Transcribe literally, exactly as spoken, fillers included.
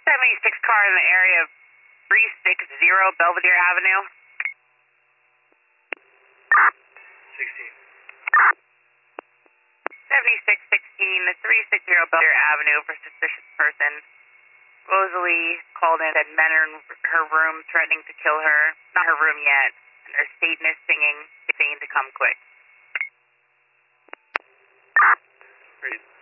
seventy-six car in the area of three sixty Belvedere Avenue. sixteen. seventy-six sixteen, three sixty Belvedere Avenue for suspicious person. Supposedly called in, said men are in her room threatening to kill her. Not her room yet. And her Satanist singing, saying to come quick. Great.